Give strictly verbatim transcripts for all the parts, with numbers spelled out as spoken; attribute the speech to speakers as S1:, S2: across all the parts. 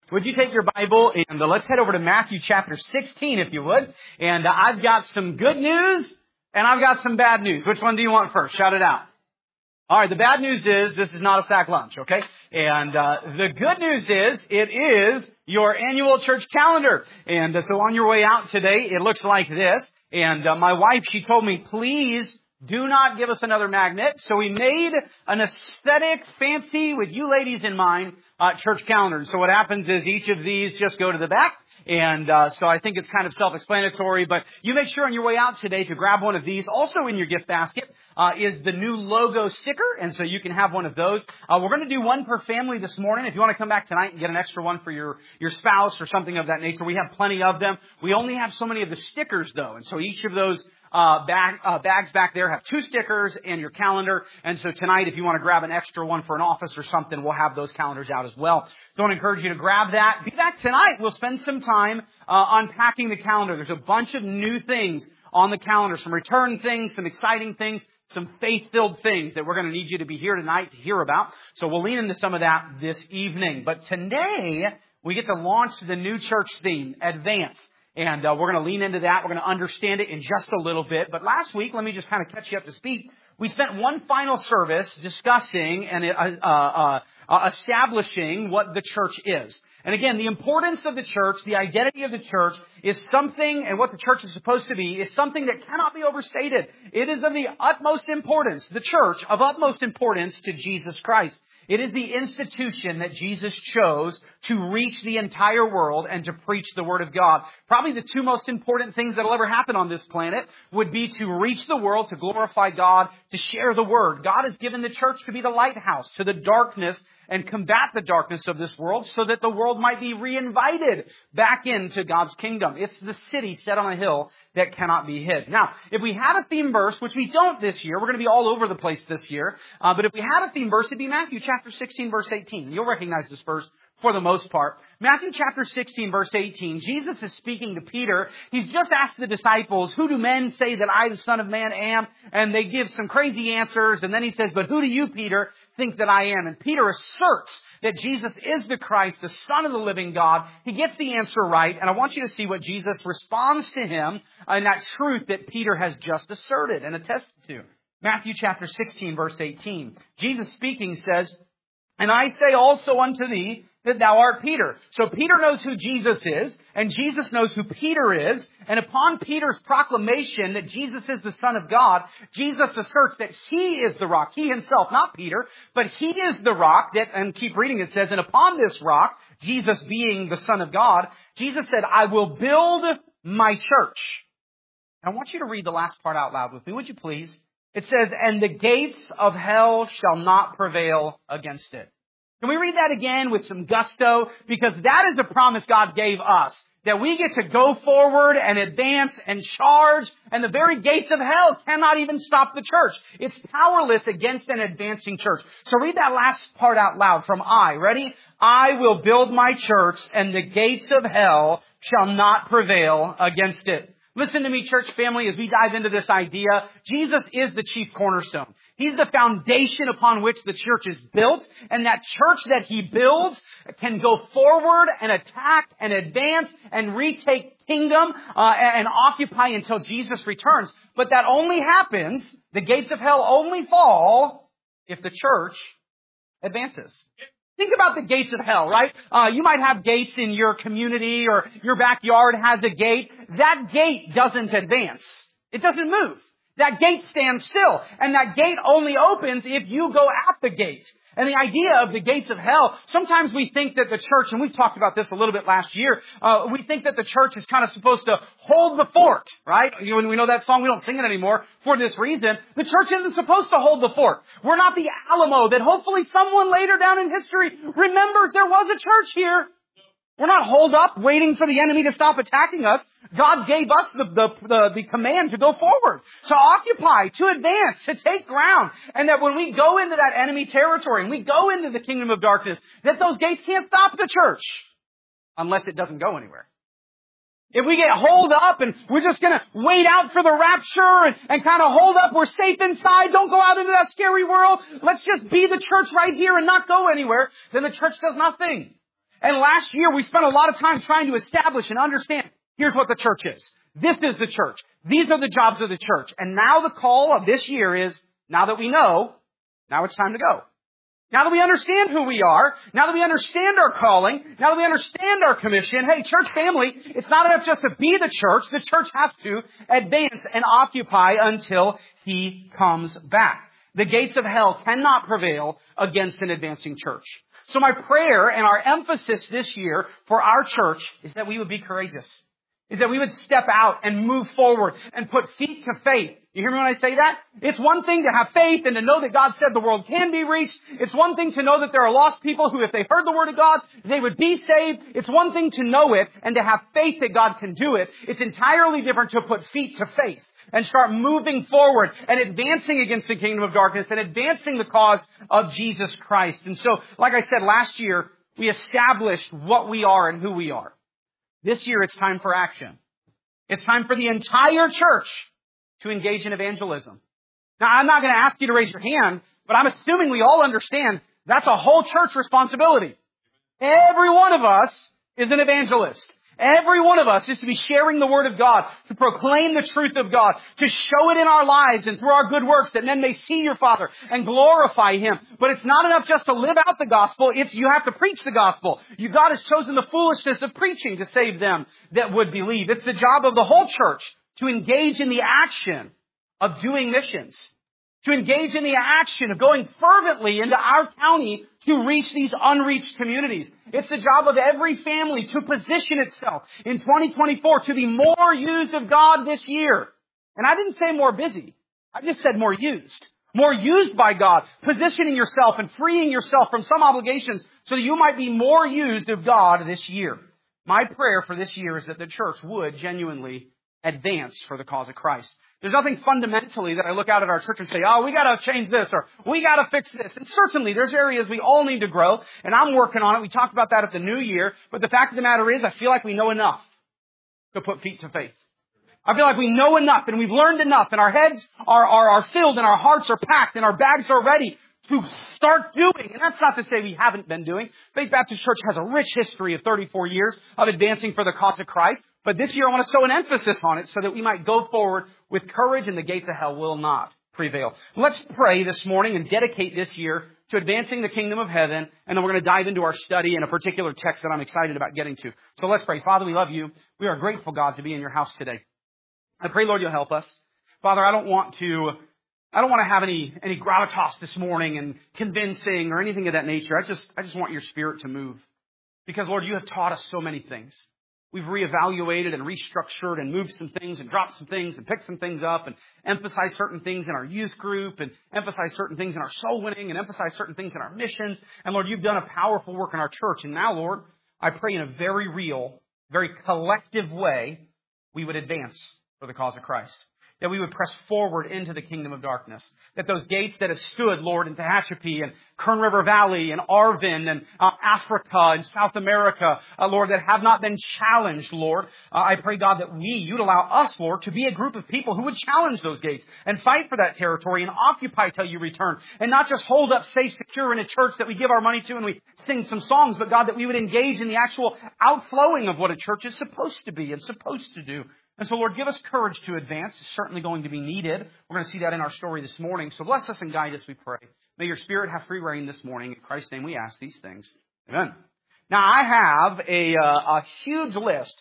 S1: Would you take your Bible and uh, let's head over to Matthew chapter sixteen, if you would. And uh, I've got some good news and I've got some bad news. Which one do you want first? Shout it out. All right, the bad news is this is not a sack lunch, okay? And uh, the good news is it is your annual church calendar. And uh, so on your way out today, it looks like this. And uh, my wife, she told me, please do not give us another magnet. So we made an aesthetic, fancy, with you ladies in mind, uh, church calendar. So what happens is each of these just go to the back. And uh, so I think it's kind of self-explanatory, but you make sure on your way out today to grab one of these. Also in your gift basket uh, is the new logo sticker, and so you can have one of those. Uh, we're going to do one per family this morning. If you want to come back tonight and get an extra one for your, your spouse or something of that nature, we have plenty of them. We only have so many of the stickers, though, and so each of those Uh, bag, uh, bags back there have two stickers and your calendar. And so tonight, if you want to grab an extra one for an office or something, we'll have those calendars out as well. So I want to encourage you to grab that. Be back tonight. We'll spend some time uh, unpacking the calendar. There's a bunch of new things on the calendar, some return things, some exciting things, some faith-filled things that we're going to need you to be here tonight to hear about. So we'll lean into some of that this evening. But today, we get to launch the new church theme, Advance. And uh, we're going to lean into that. We're going to understand it in just a little bit. But last week, let me just kind of catch you up to speed. We spent one final service discussing and uh, uh, uh, establishing what the church is. And again, the importance of the church, the identity of the church is something, and what the church is supposed to be, is something that cannot be overstated. It is of the utmost importance, the church, of utmost importance to Jesus Christ. It is the institution that Jesus chose to reach the entire world and to preach the Word of God. Probably the two most important things that will ever happen on this planet would be to reach the world, to glorify God, to share the Word. God has given the church to be the lighthouse to the darkness and combat the darkness of this world so that the world might be reinvited back into God's kingdom. It's the city set on a hill that cannot be hid. Now, if we had a theme verse, which we don't this year, we're going to be all over the place this year, uh, but if we had a theme verse, it'd be Matthew chapter sixteen, verse eighteen. You'll recognize this verse for the most part. Matthew chapter sixteen, verse eighteen, Jesus is speaking to Peter. He's just asked the disciples, who do men say that I, the Son of Man, am? And they give some crazy answers. And then he says, but who do you, Peter, think that I am? And Peter asserts that Jesus is the Christ, the Son of the living God. He gets the answer right. And I want you to see what Jesus responds to him in that truth that Peter has just asserted and attested to. Matthew chapter sixteen, verse eighteen. Jesus speaking says, and I say also unto thee, that thou art Peter. So Peter knows who Jesus is, and Jesus knows who Peter is. And upon Peter's proclamation that Jesus is the Son of God, Jesus asserts that he is the rock. He himself, not Peter, but he is the rock that, and keep reading, it says, and upon this rock, Jesus being the Son of God, Jesus said, I will build my church. I want you to read the last part out loud with me, would you please? It says, and the gates of hell shall not prevail against it. Can we read that again with some gusto? Because that is the promise God gave us. That we get to go forward and advance and charge. And the very gates of hell cannot even stop the church. It's powerless against an advancing church. So read that last part out loud from I. Ready? I will build my church and the gates of hell shall not prevail against it. Listen to me, church family, as we dive into this idea. Jesus is the chief cornerstone. He's the foundation upon which the church is built. And that church that he builds can go forward and attack and advance and retake kingdom uh, and occupy until Jesus returns. But that only happens, the gates of hell only fall if the church advances. Think about the gates of hell, right? Uh, you might have gates in your community or your backyard has a gate. That gate doesn't advance. It doesn't move. That gate stands still. And that gate only opens if you go at the gate. And the idea of the gates of hell, sometimes we think that the church, and we've talked about this a little bit last year, uh, we think that the church is kind of supposed to hold the fort, right? You know, when we know that song, we don't sing it anymore for this reason. The church isn't supposed to hold the fort. We're not the Alamo that hopefully someone later down in history remembers there was a church here. We're not holed up waiting for the enemy to stop attacking us. God gave us the, the, the, the command to go forward, to occupy, to advance, to take ground. And that when we go into that enemy territory and we go into the kingdom of darkness, that those gates can't stop the church unless it doesn't go anywhere. If we get holed up and we're just going to wait out for the rapture and, and kind of hold up, we're safe inside, don't go out into that scary world, let's just be the church right here and not go anywhere, then the church does nothing. And last year we spent a lot of time trying to establish and understand, here's what the church is. This is the church. These are the jobs of the church. And now the call of this year is, now that we know, now it's time to go. Now that we understand who we are, now that we understand our calling, now that we understand our commission, hey, church family, it's not enough just to be the church. The church has to advance and occupy until He comes back. The gates of hell cannot prevail against an advancing church. So my prayer and our emphasis this year for our church is that we would be courageous. Is that we would step out and move forward and put feet to faith. You hear me when I say that? It's one thing to have faith and to know that God said the world can be reached. It's one thing to know that there are lost people who, if they heard the word of God, they would be saved. It's one thing to know it and to have faith that God can do it. It's entirely different to put feet to faith and start moving forward and advancing against the kingdom of darkness and advancing the cause of Jesus Christ. And so, like I said, last year, we established what we are and who we are. This year, it's time for action. It's time for the entire church to engage in evangelism. Now, I'm not going to ask you to raise your hand, but I'm assuming we all understand that's a whole church responsibility. Every one of us is an evangelist. Every one of us is to be sharing the Word of God, to proclaim the truth of God, to show it in our lives and through our good works that men may see your Father and glorify Him. But it's not enough just to live out the gospel. It's you have to preach the gospel. You, God has chosen the foolishness of preaching to save them that would believe. It's the job of the whole church to engage in the action of doing missions, to engage in the action of going fervently into our county to reach these unreached communities. It's the job of every family to position itself in twenty twenty-four to be more used of God this year. And I didn't say more busy. I just said more used. More used by God, positioning yourself and freeing yourself from some obligations so that you might be more used of God this year. My prayer for this year is that the church would genuinely advance for the cause of Christ. There's nothing fundamentally that I look out at our church and say, oh, we got to change this or we got to fix this. And certainly there's areas we all need to grow, and I'm working on it. We talked about that at the new year. But the fact of the matter is, I feel like we know enough to put feet to faith. I feel like we know enough and we've learned enough and our heads are, are, are filled and our hearts are packed and our bags are ready to start doing. And that's not to say we haven't been doing. Faith Baptist Church has a rich history of thirty-four years of advancing for the cause of Christ. But this year I want to sow an emphasis on it so that we might go forward with courage and the gates of hell will not prevail. Let's pray this morning and dedicate this year to advancing the kingdom of heaven. And then we're going to dive into our study in a particular text that I'm excited about getting to. So let's pray. Father, we love you. We are grateful, God, to be in your house today. I pray, Lord, you'll help us. Father, I don't want to, I don't want to have any, any gravitas this morning and convincing or anything of that nature. I just, I just want your Spirit to move. Because, Lord, you have taught us so many things. We've reevaluated and restructured and moved some things and dropped some things and picked some things up and emphasized certain things in our youth group and emphasized certain things in our soul winning and emphasized certain things in our missions. And Lord, you've done a powerful work in our church. And now, Lord, I pray in a very real, very collective way, we would advance for the cause of Christ. That we would press forward into the kingdom of darkness. That those gates that have stood, Lord, in Tehachapi and Kern River Valley and Arvin and uh, Africa and South America, uh, Lord, that have not been challenged, Lord. Uh, I pray, God, that we, you'd allow us, Lord, to be a group of people who would challenge those gates and fight for that territory and occupy till you return. And not just hold up safe, secure in a church that we give our money to and we sing some songs, but God, that we would engage in the actual outflowing of what a church is supposed to be and supposed to do. And so, Lord, give us courage to advance. It's certainly going to be needed. We're going to see that in our story this morning. So bless us and guide us, we pray. May your Spirit have free reign this morning. In Christ's name we ask these things. Amen. Now, I have a, uh, a huge list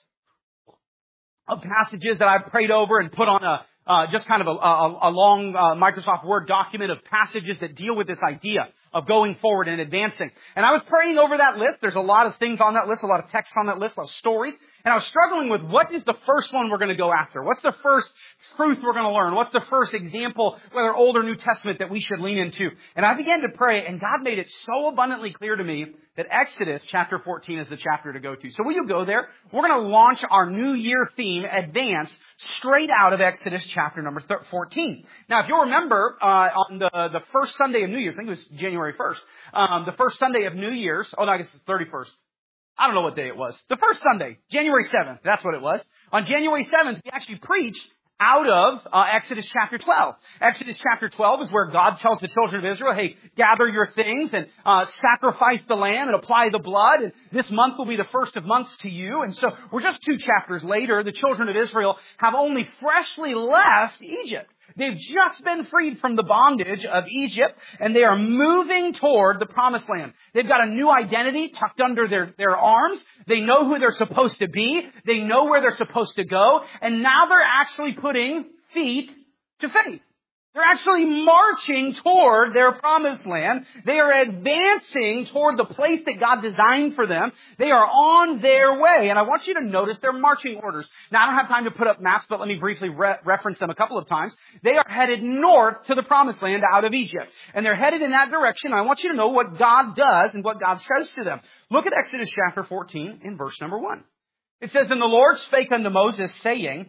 S1: of passages that I've prayed over and put on a uh, just kind of a, a, a long uh, Microsoft Word document of passages that deal with this idea of going forward and advancing. And I was praying over that list. There's a lot of things on that list, a lot of text on that list, a lot of stories. And I was struggling with what is the first one we're going to go after? What's the first truth we're going to learn? What's the first example, whether Old or New Testament, that we should lean into? And I began to pray, and God made it so abundantly clear to me that Exodus chapter fourteen is the chapter to go to. So will you go there? We're going to launch our New Year theme, Advance, straight out of Exodus chapter number fourteen. Now, if you'll remember, uh, on the, the first Sunday of New Year's, I think it was January first, um, the first Sunday of New Year's, oh no, I guess it's the thirty-first. I don't know what day it was. The first Sunday, January seventh, that's what it was. On January seventh, we actually preached out of uh, Exodus chapter twelve. Exodus chapter twelve is where God tells the children of Israel, hey, gather your things and uh, sacrifice the lamb and apply the blood. And this month will be the first of months to you. And so we're just two chapters later. The children of Israel have only freshly left Egypt. They've just been freed from the bondage of Egypt, and they are moving toward the promised land. They've got a new identity tucked under their, their arms. They know who they're supposed to be. They know where they're supposed to go. And now they're actually putting feet to faith. They're actually marching toward their promised land. They are advancing toward the place that God designed for them. They are on their way. And I want you to notice their marching orders. Now, I don't have time to put up maps, but let me briefly re- reference them a couple of times. They are headed north to the promised land out of Egypt. And they're headed in that direction. I want you to know what God does and what God says to them. Look at Exodus chapter fourteen in verse number one. It says, And the Lord spake unto Moses, saying,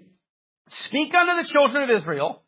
S1: Speak unto the children of Israel,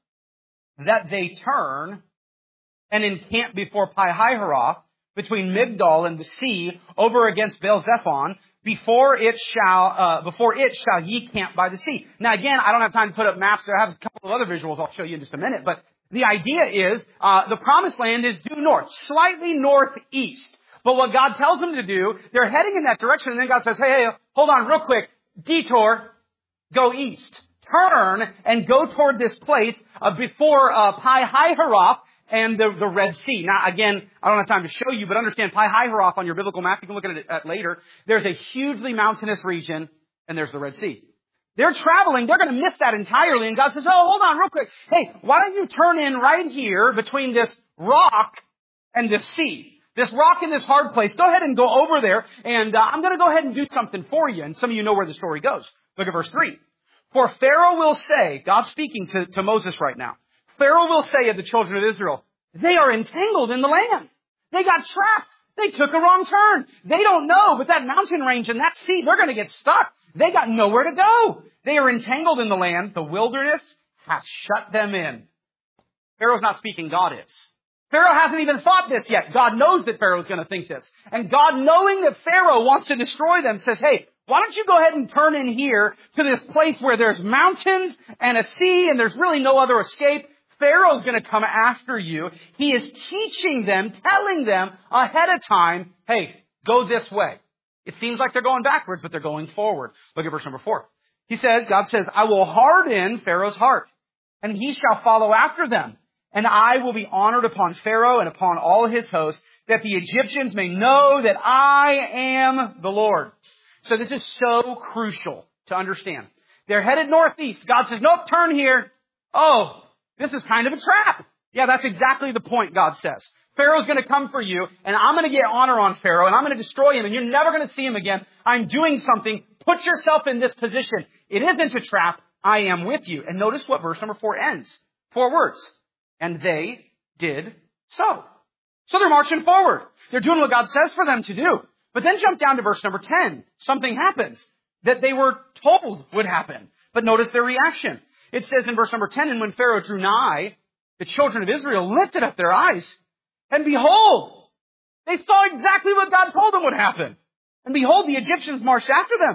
S1: that they turn and encamp before Pi-hahiroth, between Migdol and the sea, over against Baal-zephon, before it shall, uh, before it shall ye camp by the sea. Now again, I don't have time to put up maps. I have a couple of other visuals I'll show you in just a minute, but the idea is, uh, the promised land is due north, slightly northeast. But what God tells them to do, they're heading in that direction, and then God says, hey, hey, hold on real quick, detour, go east. Turn and go toward this place uh, before uh, Pi-hahiroth and the, the Red Sea. Now, again, I don't have time to show you, but understand Pi-hahiroth on your biblical map. You can look at it at later. There's a hugely mountainous region, and there's the Red Sea. They're traveling. They're going to miss that entirely. And God says, oh, hold on real quick. Hey, why don't you turn in right here between this rock and the sea? This rock in this hard place. Go ahead and go over there, and uh, I'm going to go ahead and do something for you. And some of you know where the story goes. Look at verse three. For Pharaoh will say, God's speaking to, to Moses right now, Pharaoh will say of the children of Israel, they are entangled in the land. They got trapped. They took a wrong turn. They don't know, but that mountain range and that sea, they're going to get stuck. They got nowhere to go. They are entangled in the land. The wilderness has shut them in. Pharaoh's not speaking, God is. Pharaoh hasn't even thought this yet. God knows that Pharaoh's going to think this. And God, knowing that Pharaoh wants to destroy them, says, hey, why don't you go ahead and turn in here to this place where there's mountains and a sea and there's really no other escape? Pharaoh's going to come after you. He is teaching them, telling them ahead of time, hey, go this way. It seems like they're going backwards, but they're going forward. Look at verse number four. He says, God says, I will harden Pharaoh's heart, and he shall follow after them. And I will be honored upon Pharaoh and upon all his hosts, that the Egyptians may know that I am the Lord. So this is so crucial to understand. They're headed northeast. God says, nope, turn here. Oh, this is kind of a trap. Yeah, that's exactly the point, God says. Pharaoh's going to come for you, and I'm going to get honor on Pharaoh, and I'm going to destroy him, and you're never going to see him again. I'm doing something. Put yourself in this position. It isn't a trap. I am with you. And notice what verse number four ends. Four words. And they did so. So they're marching forward. They're doing what God says for them to do. But then jump down to verse number ten. Something happens that they were told would happen. But notice their reaction. It says in verse number ten, and when Pharaoh drew nigh, the children of Israel lifted up their eyes, and behold, they saw exactly what God told them would happen. And behold, the Egyptians marched after them.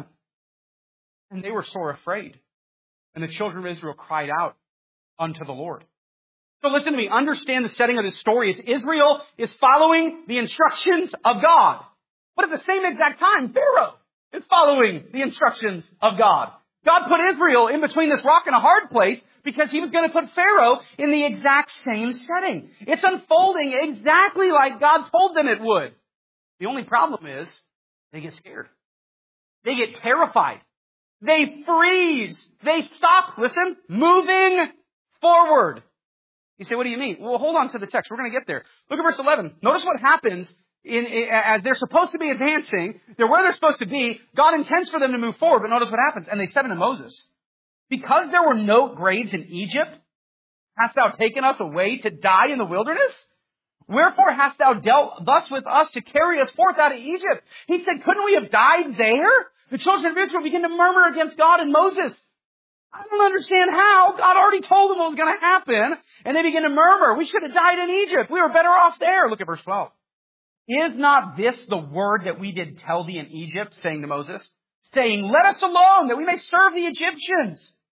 S1: And they were sore afraid. And the children of Israel cried out unto the Lord. So listen to me. Understand the setting of this story is Israel is following the instructions of God. But at the same exact time, Pharaoh is following the instructions of God. God put Israel in between this rock and a hard place because he was going to put Pharaoh in the exact same setting. It's unfolding exactly like God told them it would. The only problem is they get scared. They get terrified. They freeze. They stop, listen, moving forward. You say, what do you mean? Well, hold on to the text. We're going to get there. Look at verse eleven. Notice what happens in, in, as they're supposed to be advancing. They're where they're supposed to be. God intends for them to move forward, but notice what happens. And they said unto Moses, because there were no graves in Egypt, hast thou taken us away to die in the wilderness? Wherefore hast thou dealt thus with us to carry us forth out of Egypt? He said, couldn't we have died there? The children of Israel begin to murmur against God and Moses. I don't understand how. God already told them what was going to happen. And they begin to murmur. We should have died in Egypt. We were better off there. Look at verse twelve. Is not this the word that we did tell thee in Egypt, saying to Moses, saying, let us alone, that we may serve the Egyptians?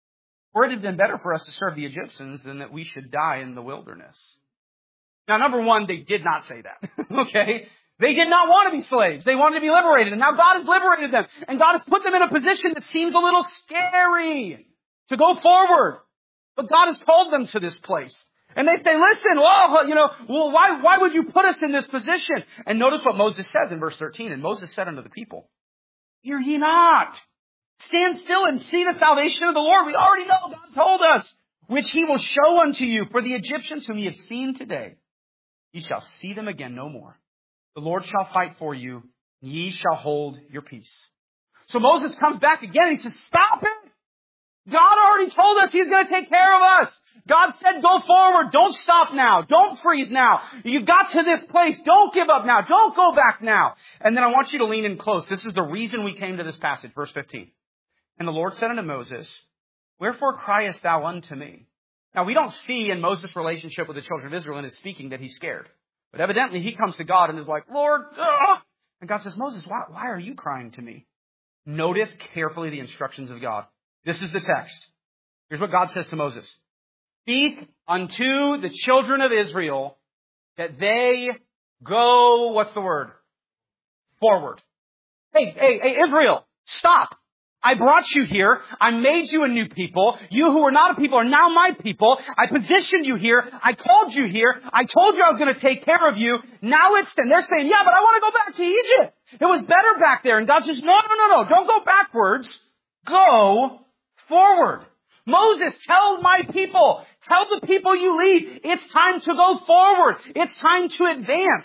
S1: For it had been better for us to serve the Egyptians than that we should die in the wilderness. Now, number one, they did not say that. Okay? They did not want to be slaves. They wanted to be liberated. And now God has liberated them. And God has put them in a position that seems a little scary to go forward. But God has called them to this place. And they say, listen, well, you know, well, why, why would you put us in this position? And notice what Moses says in verse thirteen. And Moses said unto the people, hear ye not. Stand still and see the salvation of the Lord. We already know God told us, which he will show unto you. For the Egyptians whom ye have seen today, ye shall see them again no more. The Lord shall fight for you, and ye shall hold your peace. So Moses comes back again and he says, stop it. God already told us he's going to take care of us. God said, go forward. Don't stop now. Don't freeze now. You've got to this place. Don't give up now. Don't go back now. And then I want you to lean in close. This is the reason we came to this passage, verse fifteen. And the Lord said unto Moses, wherefore criest thou unto me? Now, we don't see in Moses' relationship with the children of Israel in his speaking that he's scared. But evidently he comes to God and is like, Lord, ugh. And God says, Moses, why, why are you crying to me? Notice carefully the instructions of God. This is the text. Here's what God says to Moses. Speak unto the children of Israel that they go, what's the word? Forward. Hey, hey, hey, Israel, stop. I brought you here. I made you a new people. You who were not a people are now my people. I positioned you here. I called you here. I told you I was going to take care of you. Now it's, and they're saying, yeah, but I want to go back to Egypt. It was better back there. And God says, no, no, no, no. Don't go backwards. Go forward. Moses, tell my people, tell the people you lead, it's time to go forward. It's time to advance.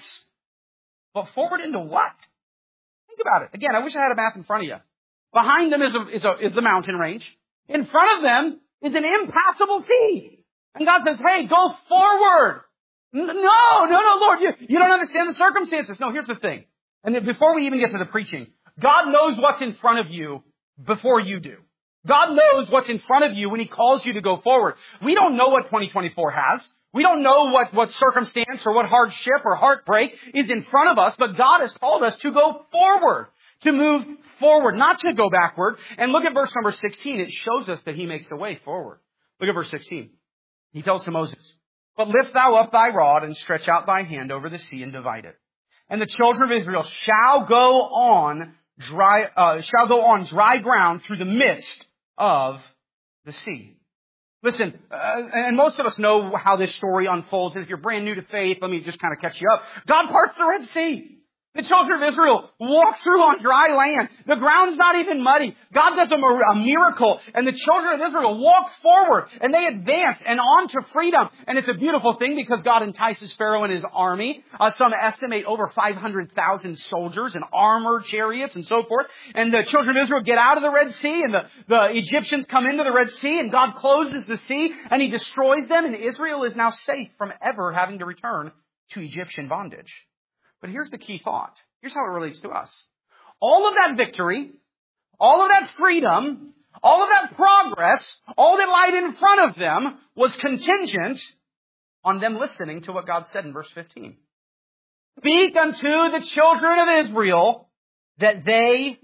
S1: But forward into what? Think about it. Again, I wish I had a map in front of you. Behind them is, a, is, a, is the mountain range. In front of them is an impassable sea. And God says, hey, go forward. No, no, no, Lord, you, you don't understand the circumstances. No, here's the thing. And then before we even get to the preaching, God knows what's in front of you before you do. God knows what's in front of you when he calls you to go forward. We don't know what twenty twenty-four has. We don't know what, what circumstance or what hardship or heartbreak is in front of us, but God has called us to go forward, to move forward, not to go backward. And look at verse number sixteen. It shows us that he makes a way forward. Look at verse sixteen. He tells to Moses, but lift thou up thy rod and stretch out thy hand over the sea and divide it. And the children of Israel shall go on dry, uh, shall go on dry ground through the midst of the sea. Listen, uh, and most of us know how this story unfolds. And if you're brand new to faith, let me just kind of catch you up. God parts the Red Sea. The children of Israel walk through on dry land. The ground's not even muddy. God does a, a miracle, and the children of Israel walk forward, and they advance and on to freedom. And it's a beautiful thing because God entices Pharaoh and his army. Uh, some estimate over five hundred thousand soldiers and armored chariots and so forth. And the children of Israel get out of the Red Sea, and the, the Egyptians come into the Red Sea, and God closes the sea, and he destroys them, and Israel is now safe from ever having to return to Egyptian bondage. But here's the key thought. Here's how it relates to us. All of that victory, all of that freedom, all of that progress, all that lied in front of them was contingent on them listening to what God said in verse fifteen. Speak unto the children of Israel that they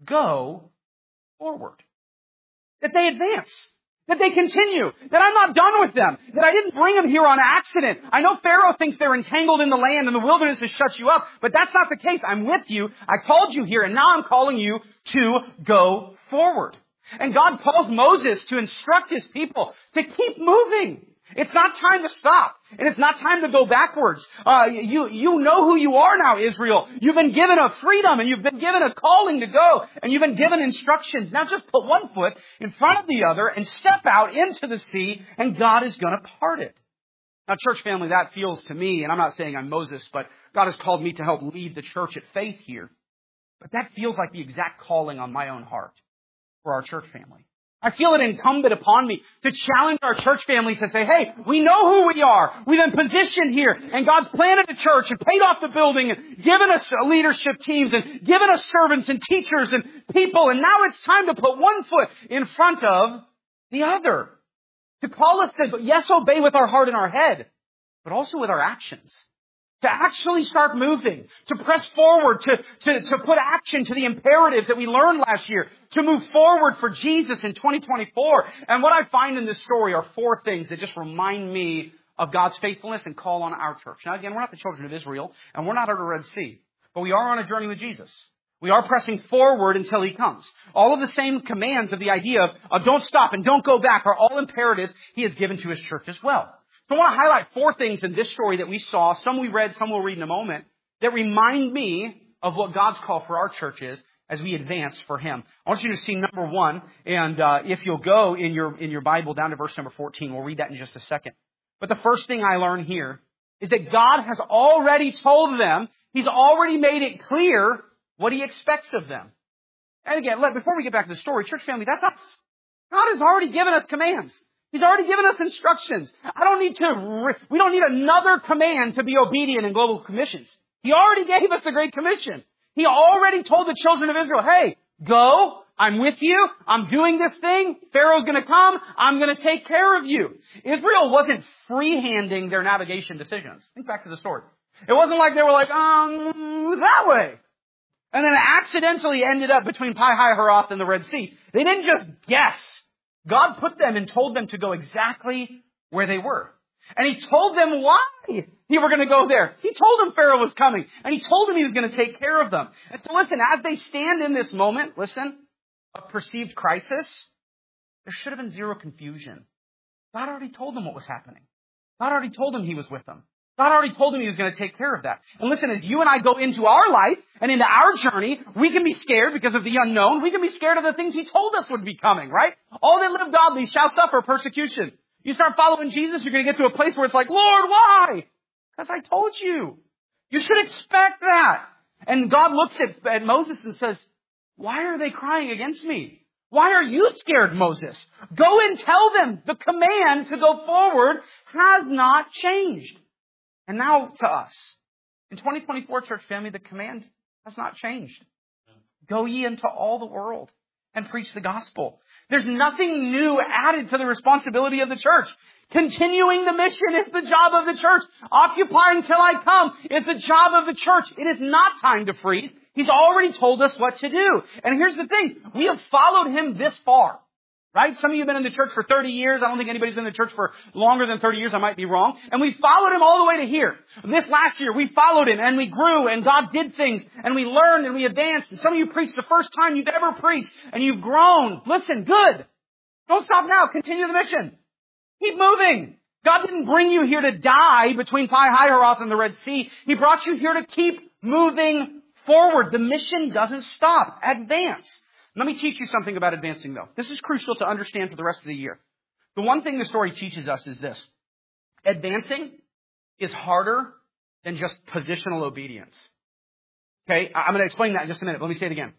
S1: go forward. That they advance. That they continue. That I'm not done with them. That I didn't bring them here on accident. I know Pharaoh thinks they're entangled in the land and the wilderness has shut you up, but that's not the case. I'm with you. I called you here, and now I'm calling you to go forward. And God calls Moses to instruct his people to keep moving. It's not time to stop. And it's not time to go backwards. Uh, you, you know who you are now, Israel. You've been given a freedom and you've been given a calling to go. And you've been given instructions. Now just put one foot in front of the other and step out into the sea, and God is going to part it. Now, church family, that feels to me, and I'm not saying I'm Moses, but God has called me to help lead the church at Faith here. But that feels like the exact calling on my own heart for our church family. I feel it incumbent upon me to challenge our church family to say, hey, we know who we are. We've been positioned here, and God's planted a church and paid off the building and given us leadership teams and given us servants and teachers and people. And now it's time to put one foot in front of the other. To call us to, yes, obey with our heart and our head, but also with our actions. to actually start moving, to press forward, to, to, to put action to the imperatives that we learned last year, to move forward for Jesus in twenty twenty-four. And what I find in this story are four things that just remind me of God's faithfulness and call on our church. Now again, we're not the children of Israel, and we're not at the Red Sea, but we are on a journey with Jesus. We are pressing forward until He comes. All of the same commands of the idea of, of don't stop and don't go back are all imperatives He has given to His church as well. So I want to highlight four things in this story that we saw, some we read, some we'll read in a moment, that remind me of what God's call for our church is as we advance for Him. I want you to see number one, and uh, if you'll go in your in your Bible down to verse number fourteen, we'll read that in just a second. But the first thing I learn here is that God has already told them, He's already made it clear what He expects of them. And again, let, before we get back to the story, church family, that's us. God has already given us commands. He's already given us instructions. I don't need to, we don't need another command to be obedient in global commissions. He already gave us the Great Commission. He already told the children of Israel, hey, go, I'm with you, I'm doing this thing, Pharaoh's gonna come, I'm gonna take care of you. Israel wasn't free-handing their navigation decisions. Think back to the story. It wasn't like they were like, um, that way. And then it accidentally ended up between Pi-Hahiroth and the Red Sea. They didn't just guess. God put them and told them to go exactly where they were. And He told them why He were going to go there. He told them Pharaoh was coming. And He told them He was going to take care of them. And so listen, as they stand in this moment, listen, of perceived crisis, there should have been zero confusion. God already told them what was happening. God already told them He was with them. God already told them He was going to take care of that. And listen, as you and I go into our life and into our journey, we can be scared because of the unknown. We can be scared of the things He told us would be coming, right? All that live godly shall suffer persecution. You start following Jesus, you're going to get to a place where it's like, Lord, why? Because I told you. You should expect that. And God looks at, at Moses and says, why are they crying against me? Why are you scared, Moses? Go and tell them the command to go forward has not changed. And now to us. In twenty twenty-four, church family, the command has not changed. Go ye into all the world and preach the gospel. There's nothing new added to the responsibility of the church. Continuing the mission is the job of the church. Occupying till I come is the job of the church. It is not time to freeze. He's already told us what to do. And here's the thing. We have followed Him this far. Right? Some of you have been in the church for thirty years. I don't think anybody's been in the church for longer than thirty years. I might be wrong. And we followed Him all the way to here. This last year, we followed Him and we grew and God did things and we learned and we advanced. And some of you preached the first time you've ever preached and you've grown. Listen, good. Don't stop now. Continue the mission. Keep moving. God didn't bring you here to die between Pi-Hahiroth and the Red Sea. He brought you here to keep moving forward. The mission doesn't stop. Advance. Let me teach you something about advancing, though. This is crucial to understand for the rest of the year. The one thing the story teaches us is this. Advancing is harder than just positional obedience. Okay? I'm going to explain that in just a minute. Let me say it again.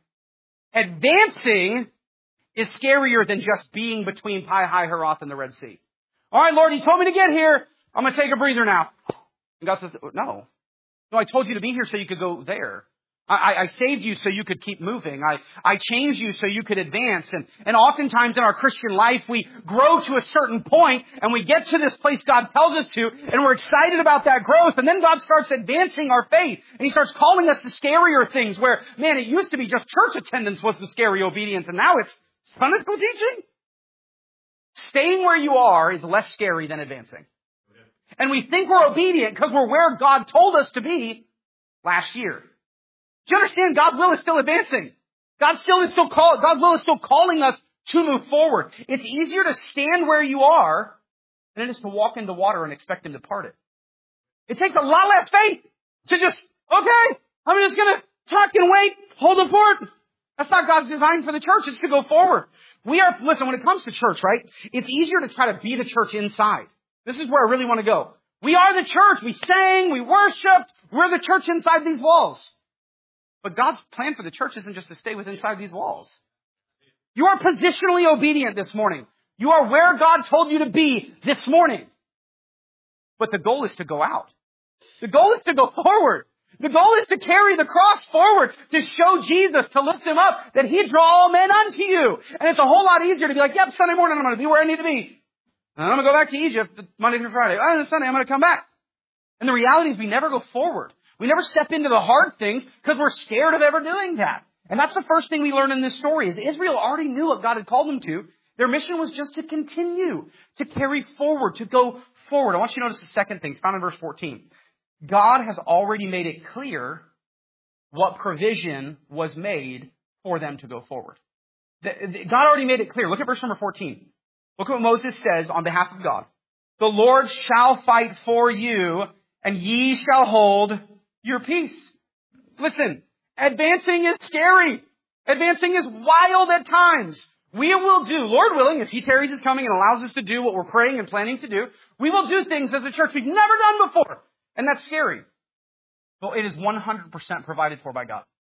S1: Advancing is scarier than just being between Pi-Hahiroth and the Red Sea. All right, Lord, You told me to get here. I'm going to take a breather now. And God says, no. No, I told you to be here so you could go there. I, I saved you so you could keep moving. I, I changed you so you could advance. And, and oftentimes in our Christian life, we grow to a certain point and we get to this place God tells us to, and we're excited about that growth. And then God starts advancing our faith. And He starts calling us to scarier things where, man, it used to be just church attendance was the scary obedience. And now it's Sunday school teaching. Staying where you are is less scary than advancing. And we think we're obedient because we're where God told us to be last year. Do you understand? God's will is still advancing. God still is still call, God's will is still calling us to move forward. It's easier to stand where you are than it is to walk into water and expect Him to part it. It takes a lot less faith to just, okay, I'm just going to tuck and wait, hold the fort. That's not God's design for the church. It's to go forward. We are, listen, when it comes to church, right, it's easier to try to be the church inside. This is where I really want to go. We are the church. We sang, we worshiped. We're the church inside these walls. But God's plan for the church isn't just to stay within inside these walls. You are positionally obedient this morning. You are where God told you to be this morning. But the goal is to go out. The goal is to go forward. The goal is to carry the cross forward, to show Jesus, to lift Him up, that He'd draw all men unto you. And it's a whole lot easier to be like, yep, Sunday morning I'm going to be where I need to be. And I'm going to go back to Egypt Monday through Friday. Oh, and Sunday I'm going to come back. And the reality is we never go forward. We never step into the hard things because we're scared of ever doing that. And that's the first thing we learn in this story is Israel already knew what God had called them to. Their mission was just to continue, to carry forward, to go forward. I want you to notice the second thing. It's found in verse fourteen. God has already made it clear what provision was made for them to go forward. God already made it clear. Look at verse number fourteen. Look what Moses says on behalf of God. The Lord shall fight for you, and ye shall hold your peace. Listen, advancing is scary. Advancing is wild at times. We will do, Lord willing, if He tarries His coming and allows us to do what we're praying and planning to do, we will do things as a church we've never done before. And that's scary. But it is one hundred percent provided for by God.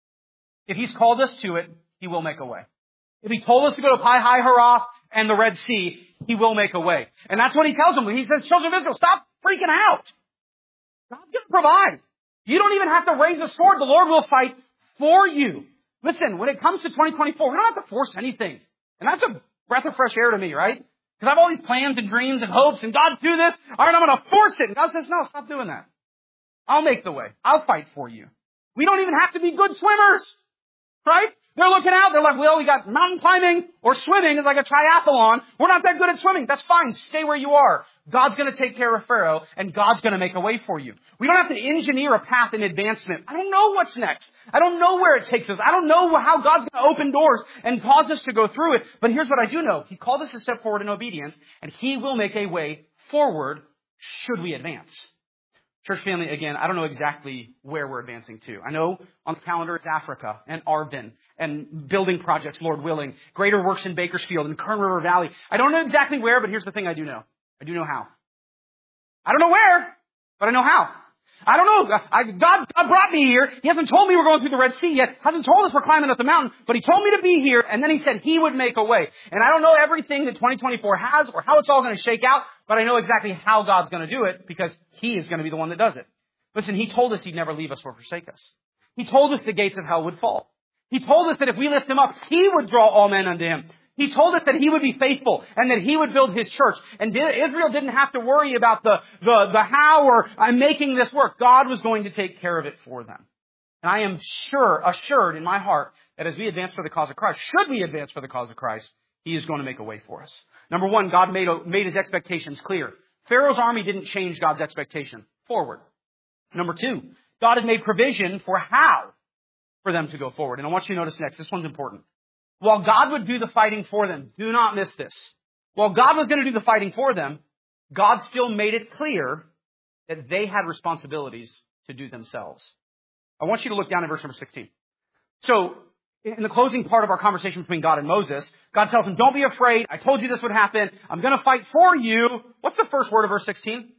S1: If He's called us to it, He will make a way. If He told us to go to Pi Hi Harath and the Red Sea, He will make a way. And that's what He tells them. He says, children of Israel, stop freaking out. God's going to provide. You don't even have to raise a sword. The Lord will fight for you. Listen, when it comes to twenty twenty-four, we don't have to force anything. And that's a breath of fresh air to me, right? Because I have all these plans and dreams and hopes, and God, do this. All right, I'm going to force it. And God says, no, stop doing that. I'll make the way. I'll fight for you. We don't even have to be good swimmers, right? They're looking out. They're like, well, we got mountain climbing or swimming is like a triathlon. We're not that good at swimming. That's fine. Stay where you are. God's going to take care of Pharaoh, and God's going to make a way for you. We don't have to engineer a path in advancement. I don't know what's next. I don't know where it takes us. I don't know how God's going to open doors and cause us to go through it. But here's what I do know. He called us to step forward in obedience, and He will make a way forward should we advance. Church family, again, I don't know exactly where we're advancing to. I know on the calendar it's Africa and Arvin and building projects, Lord willing, greater works in Bakersfield and Kern River Valley. I don't know exactly where, but here's the thing I do know. I do know how. I don't know where, but I know how. I don't know. I, God, God brought me here. He hasn't told me we're going through the Red Sea yet. Hasn't told us we're climbing up the mountain, but He told me to be here, and then He said He would make a way. And I don't know everything that twenty twenty-four has or how it's all going to shake out, but I know exactly how God's going to do it because He is going to be the one that does it. Listen, He told us He'd never leave us or forsake us. He told us the gates of hell would fall. He told us that if we lift Him up, He would draw all men unto Him. He told us that He would be faithful and that He would build His church. And Israel didn't have to worry about the, the, the how or I'm making this work. God was going to take care of it for them. And I am sure, assured in my heart that as we advance for the cause of Christ, should we advance for the cause of Christ, He is going to make a way for us. Number one, God made, made His expectations clear. Pharaoh's army didn't change God's expectation. Forward. Number two, God had made provision for how for them to go forward. And I want you to notice next, this one's important. While God would do the fighting for them, do not miss this. While God was going to do the fighting for them, God still made it clear that they had responsibilities to do themselves. I want you to look down at verse number sixteen. So, in the closing part of our conversation between God and Moses, God tells him, don't be afraid. I told you this would happen. I'm going to fight for you. What's the first word of verse sixteen?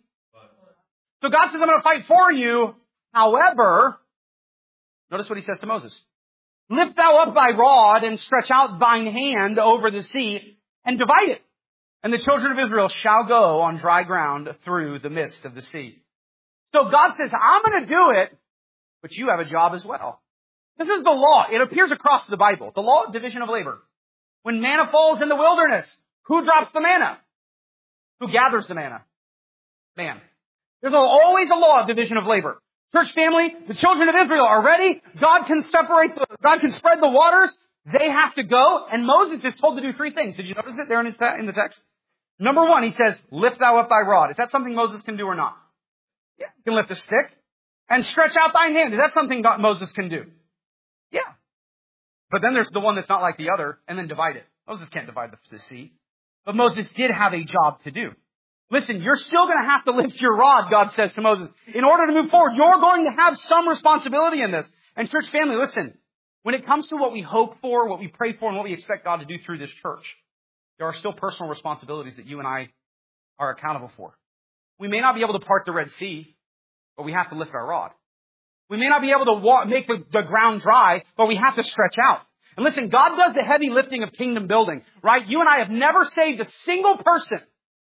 S1: So God says, I'm going to fight for you. However, notice what He says to Moses. Lift thou up thy rod and stretch out thine hand over the sea and divide it. And the children of Israel shall go on dry ground through the midst of the sea. So God says, I'm going to do it, but you have a job as well. This is the law. It appears across the Bible. The law of division of labor. When manna falls in the wilderness, who drops the manna? Who gathers the manna? Man. There's always a law of division of labor. Church family, the children of Israel are ready. God can separate the, God can spread the waters. They have to go. And Moses is told to do three things. Did you notice it there in, his te- in the text? Number one, he says, lift thou up thy rod. Is that something Moses can do or not? Yeah. You can lift a stick. And stretch out thine hand. Is that something God, Moses can do? Yeah. But then there's the one that's not like the other, and then divide it. Moses can't divide the, the sea. But Moses did have a job to do. Listen, you're still going to have to lift your rod, God says to Moses. In order to move forward, you're going to have some responsibility in this. And church family, listen, when it comes to what we hope for, what we pray for, and what we expect God to do through this church, there are still personal responsibilities that you and I are accountable for. We may not be able to part the Red Sea, but we have to lift our rod. We may not be able to walk, make the, the ground dry, but we have to stretch out. And listen, God does the heavy lifting of kingdom building, right? You and I have never saved a single person.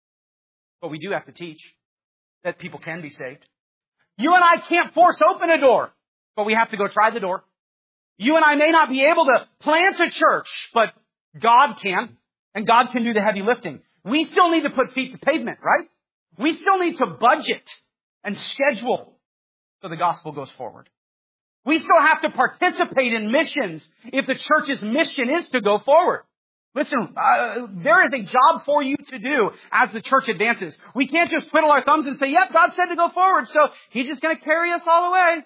S1: But we do have to teach that people can be saved. You and I can't force open a door, but we have to go try the door. You and I may not be able to plant a church, but God can, and God can do the heavy lifting. We still need to put feet to pavement, right? We still need to budget and schedule so the gospel goes forward. We still have to participate in missions if the church's mission is to go forward. Listen, uh, there is a job for you to do as the church advances. We can't just twiddle our thumbs and say, yep, God said to go forward, so He's just going to carry us all the way.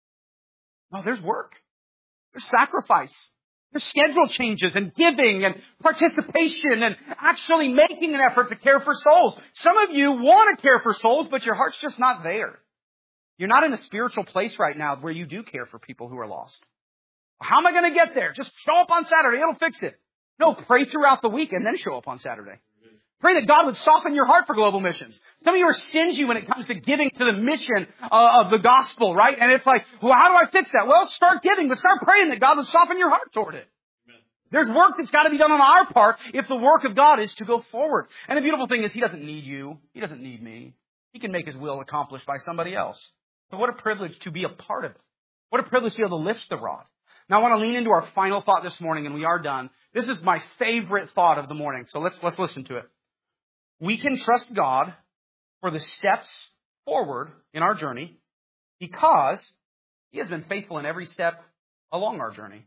S1: No, there's work. There's sacrifice. There's schedule changes and giving and participation and actually making an effort to care for souls. Some of you want to care for souls, but your heart's just not there. You're not in a spiritual place right now where you do care for people who are lost. How am I going to get there? Just show up on Saturday. It'll fix it. No, pray throughout the week and then show up on Saturday. Pray that God would soften your heart for global missions. Some of you are stingy when it comes to giving to the mission uh, of the gospel, right? And it's like, well, how do I fix that? Well, start giving, but start praying that God would soften your heart toward it. Amen. There's work that's got to be done on our part if the work of God is to go forward. And the beautiful thing is He doesn't need you. He doesn't need me. He can make His will accomplished by somebody else. But what a privilege to be a part of it. What a privilege to be able to lift the rod. Now I want to lean into our final thought this morning, and we are done. This is my favorite thought of the morning, so let's let's listen to it. We can trust God for the steps forward in our journey because He has been faithful in every step along our journey.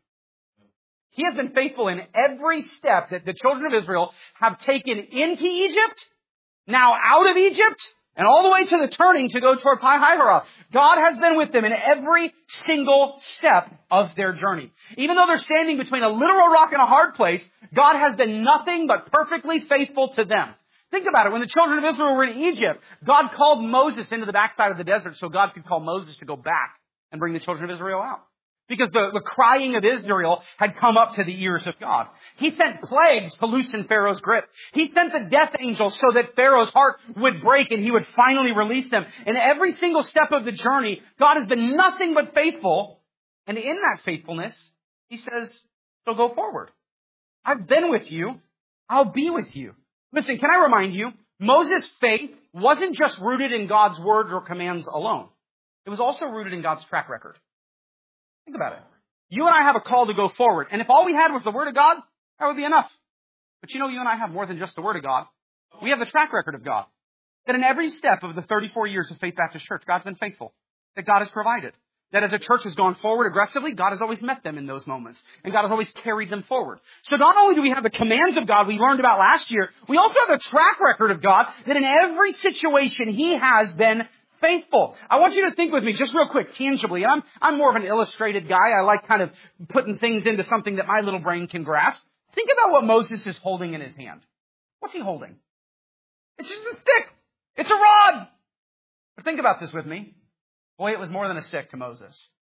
S1: He has been faithful in every step that the children of Israel have taken into Egypt, now out of Egypt, and all the way to the turning to go toward Pi-Hahiroth. God has been with them in every single step of their journey. Even though they're standing between a literal rock and a hard place, God has been nothing but perfectly faithful to them. Think about it. When the children of Israel were in Egypt, God called Moses into the backside of the desert so God could call Moses to go back and bring the children of Israel out. Because the, the crying of Israel had come up to the ears of God. He sent plagues to loosen Pharaoh's grip. He sent the death angel so that Pharaoh's heart would break and he would finally release them. And every single step of the journey, God has been nothing but faithful. And in that faithfulness, He says, so go forward. I've been with you. I'll be with you. Listen, can I remind you, Moses' faith wasn't just rooted in God's words or commands alone. It was also rooted in God's track record. Think about it. You and I have a call to go forward. And if all we had was the Word of God, that would be enough. But you know, you and I have more than just the Word of God. We have the track record of God. That in every step of the thirty-four years of Faith Baptist Church, God's been faithful. That God has provided. That as a church has gone forward aggressively, God has always met them in those moments. And God has always carried them forward. So not only do we have the commands of God we learned about last year, we also have a track record of God that in every situation He has been faithful. I want you to think with me just real quick, tangibly. I'm, I'm more of an illustrated guy. I like kind of putting things into something that my little brain can grasp. Think about what Moses is holding in his hand. What's he holding? It's just a stick. It's a rod. But think about this with me. Boy, it was more than a stick to Moses.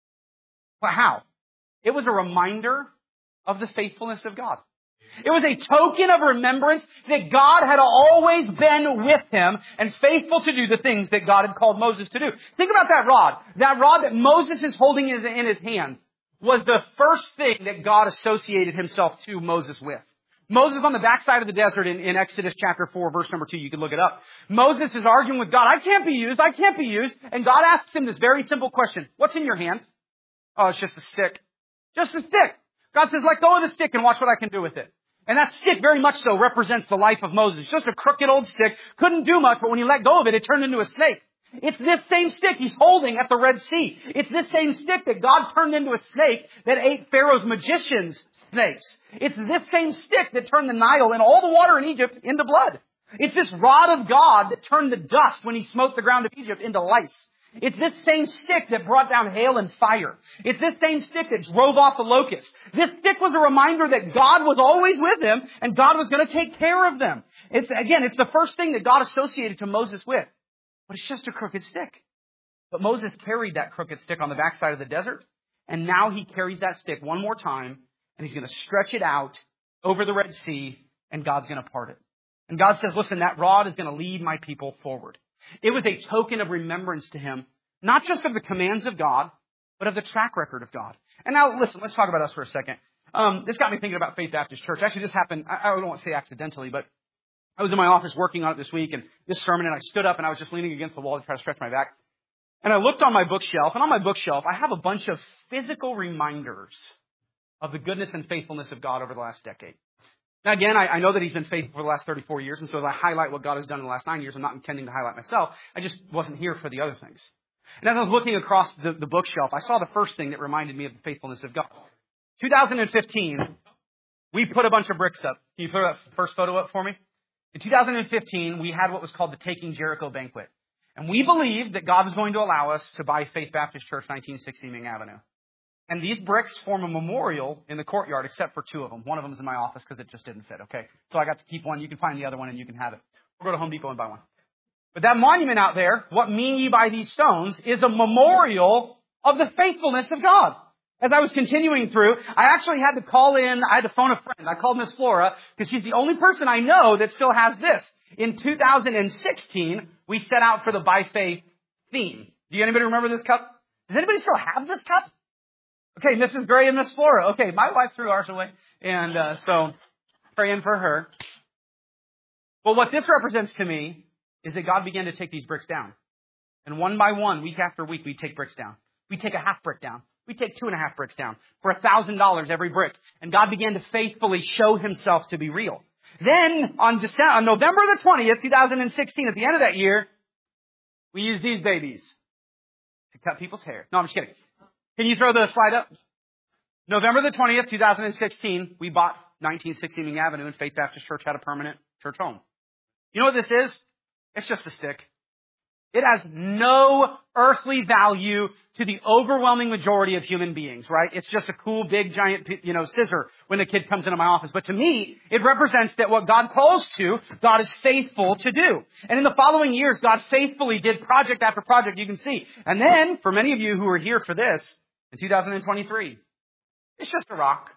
S1: Well, how? It was a reminder of the faithfulness of God. It was a token of remembrance that God had always been with him and faithful to do the things that God had called Moses to do. Think about that rod. That rod that Moses is holding in his hand was the first thing that God associated Himself to Moses with. Moses on the backside of the desert in, in Exodus chapter four, verse number two, you can look it up. Moses is arguing with God. I can't be used. I can't be used. And God asks him this very simple question. What's in your hand? Oh, it's just a stick. Just a stick. God says, let go of the stick and watch what I can do with it. And that stick very much so represents the life of Moses. Just a crooked old stick. Couldn't do much, but when he let go of it, it turned into a snake. It's this same stick he's holding at the Red Sea. It's this same stick that God turned into a snake that ate Pharaoh's magicians' snakes. It's this same stick that turned the Nile and all the water in Egypt into blood. It's this rod of God that turned the dust when He smote the ground of Egypt into lice. It's this same stick that brought down hail and fire. It's this same stick that drove off the locusts. This stick was a reminder that God was always with him and God was going to take care of them. It's, again, it's the first thing that God associated to Moses with. But it's just a crooked stick. But Moses carried that crooked stick on the backside of the desert. And now he carries that stick one more time. And he's going to stretch it out over the Red Sea. And God's going to part it. And God says, listen, that rod is going to lead my people forward. It was a token of remembrance to him. Not just of the commands of God, but of the track record of God. And now, listen, let's talk about us for a second. Um, this got me thinking about Faith Baptist Church. Actually, this happened, I, I don't want to say accidentally, but I was in my office working on it this week, and this sermon, and I stood up, and I was just leaning against the wall to try to stretch my back. And I looked on my bookshelf, and on my bookshelf, I have a bunch of physical reminders of the goodness and faithfulness of God over the last decade. Now again, I, I know that he's been faithful for the last thirty-four years, and so as I highlight what God has done in the last nine years, I'm not intending to highlight myself. I just wasn't here for the other things. And as I was looking across the, the bookshelf, I saw the first thing that reminded me of the faithfulness of God. two thousand fifteen, we put a bunch of bricks up. Can you put that first photo up for me? In two thousand fifteen, we had what was called the Taking Jericho Banquet. And we believed that God was going to allow us to buy Faith Baptist Church, nineteen sixty Ming Avenue. And these bricks form a memorial in the courtyard, except for two of them. One of them is in my office because it just didn't fit, okay? So I got to keep one. You can find the other one and you can have it. We'll go to Home Depot and buy one. But that monument out there, what mean ye by these stones, is a memorial of the faithfulness of God. As I was continuing through, I actually had to call in, I had to phone a friend. I called Miss Flora because she's the only person I know that still has this. In two thousand sixteen, we set out for the By Faith theme. Do you anybody remember this cup? Does anybody still have this cup? Okay, Missus Gray and Miss Flora. Okay, my wife threw ours away. And uh, so, praying for her. Well, what this represents to me is that God began to take these bricks down. And one by one, week after week, we take bricks down. We take a half brick down. We take two and a half bricks down for a thousand dollars every brick. And God began to faithfully show himself to be real. Then on December, on November the twentieth, two thousand sixteen, at the end of that year, we used these babies to cut people's hair. No, I'm just kidding. Can you throw the slide up? November the twentieth, two thousand sixteen, we bought nineteen sixty Ming Avenue, and Faith Baptist Church had a permanent church home. You know what this is? It's just a stick. It has no earthly value to the overwhelming majority of human beings, right? It's just a cool, big, giant, you know, scissor when the kid comes into my office. But to me, it represents that what God calls to, God is faithful to do. And in the following years, God faithfully did project after project, you can see. And then, for many of you who are here for this, in two thousand twenty-three, it's just a rock.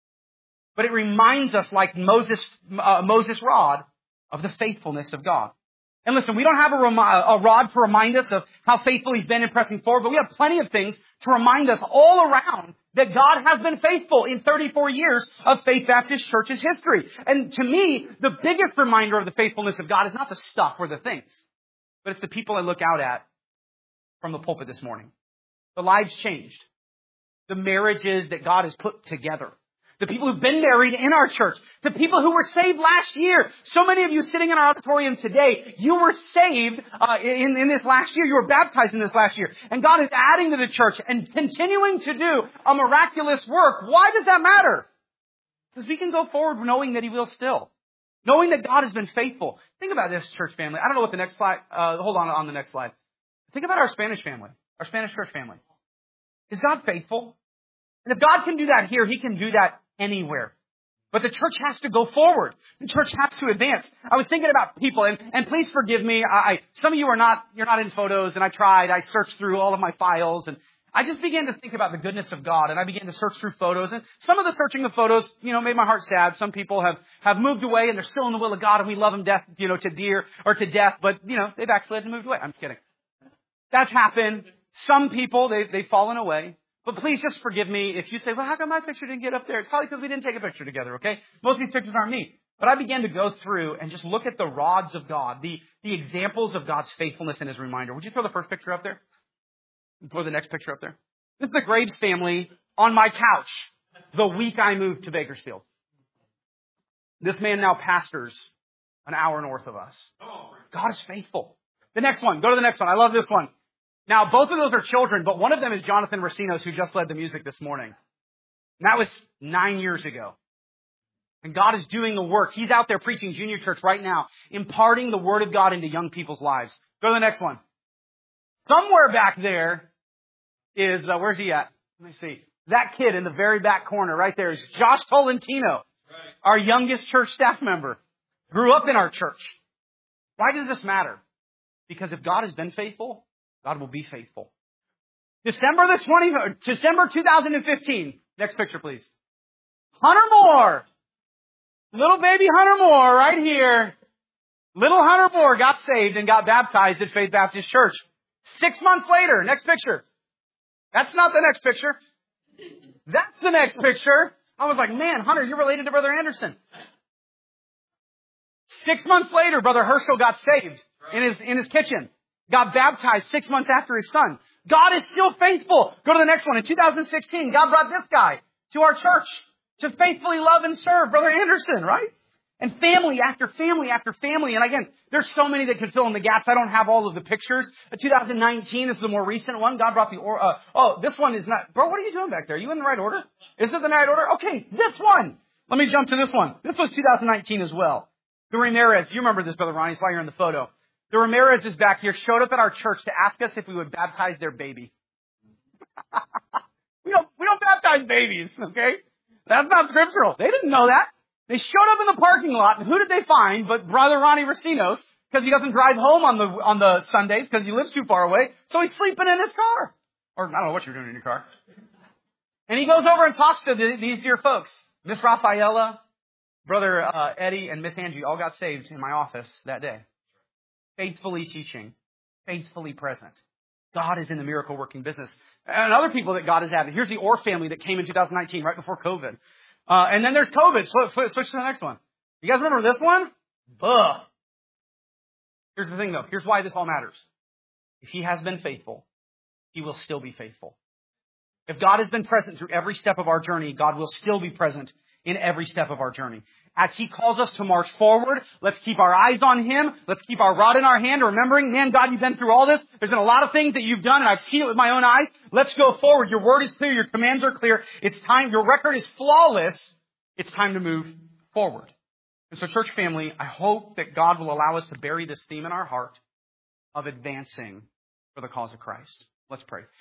S1: But it reminds us, like Moses, uh, Moses' rod, of the faithfulness of God. And listen, we don't have a, rem- a rod to remind us of how faithful he's been in pressing forward, but we have plenty of things to remind us all around that God has been faithful in thirty-four years of Faith Baptist Church's history. And to me, the biggest reminder of the faithfulness of God is not the stuff or the things, but it's the people I look out at from the pulpit this morning. The lives changed. The marriages that God has put together. The people who've been married in our church. The people who were saved last year. So many of you sitting in our auditorium today, you were saved uh, in, in this last year. You were baptized in this last year. And God is adding to the church and continuing to do a miraculous work. Why does that matter? Because we can go forward knowing that he will still. Knowing that God has been faithful. Think about this, church family. I don't know what the next slide, uh, hold on on the next slide. Think about our Spanish family, our Spanish church family. Is God faithful? And if God can do that here, he can do that anywhere. But the church has to go forward. The church has to advance. I was thinking about people, and, and please forgive me. I, I, some of you are not, you're not in photos, and I tried. I searched through all of my files, and I just began to think about the goodness of God, and I began to search through photos. And some of the searching of photos, you know, made my heart sad. Some people have, have moved away, and they're still in the will of God, and we love them death, you know, to dear or to death. But, you know, they've backslid and moved away. I'm kidding. That's happened. Some people, they, they've fallen away. But please just forgive me if you say, well, how come my picture didn't get up there? It's probably because we didn't take a picture together, okay? Most of these pictures aren't me. But I began to go through and just look at the rods of God, the, the examples of God's faithfulness and his reminder. Would you throw the first picture up there? Throw the next picture up there. This is the Graves family on my couch the week I moved to Bakersfield. This man now pastors an hour north of us. God is faithful. The next one. Go to the next one. I love this one. Now, both of those are children, but one of them is Jonathan Racinos, who just led the music this morning. And that was nine years ago. And God is doing the work. He's out there preaching junior church right now, imparting the word of God into young people's lives. Go to the next one. Somewhere back there is, uh, where's he at? Let me see. That kid in the very back corner right there is Josh Tolentino, our youngest church staff member. Grew up in our church. Why does this matter? Because if God has been faithful, God will be faithful. December the twentieth, December two thousand fifteen. Next picture, please. Hunter Moore. Little baby Hunter Moore right here. Little Hunter Moore got saved and got baptized at Faith Baptist Church. Six months later, next picture. That's not the next picture. That's the next picture. I was like, man, Hunter, you're related to Brother Anderson. Six months later, Brother Herschel got saved in his, in his kitchen. Got baptized six months after his son. God is still faithful. Go to the next one. In two thousand sixteen, God brought this guy to our church to faithfully love and serve Brother Anderson, right? And family after family after family. And again, there's so many that could fill in the gaps. I don't have all of the pictures. Uh, two thousand nineteen, this is the more recent one. God brought the, or, uh, oh, this one is not, bro, what are you doing back there? Are you in the right order? Is it the right order? Okay, this one. Let me jump to this one. This was two thousand nineteen as well. The Ramirez, you remember this, Brother Ronnie, that's why you're in the photo. The Ramirez is back here, showed up at our church to ask us if we would baptize their baby. we don't, we don't baptize babies, okay? That's not scriptural. They didn't know that. They showed up in the parking lot, and who did they find but Brother Ronnie Racinos, because he doesn't drive home on the on the Sundays because he lives too far away, so he's sleeping in his car. Or I don't know what you're doing in your car. And he goes over and talks to the, these dear folks. Miss Rafaela, Brother uh, Eddie, and Miss Angie all got saved in my office that day. Faithfully teaching, faithfully present. God is in the miracle working business. And other people that God has added. Here's the Orr family that came in two thousand nineteen, right before COVID. Uh, and then there's COVID. Switch, switch to the next one. You guys remember this one? Ugh. Here's the thing though. Here's why this all matters. If He has been faithful, He will still be faithful. If God has been present through every step of our journey, God will still be present in every step of our journey. As He calls us to march forward, let's keep our eyes on Him. Let's keep our rod in our hand, remembering, man, God, you've been through all this. There's been a lot of things that you've done, and I've seen it with my own eyes. Let's go forward. Your word is clear. Your commands are clear. It's time. Your record is flawless. It's time to move forward. And so, church family, I hope that God will allow us to bury this theme in our heart of advancing for the cause of Christ. Let's pray.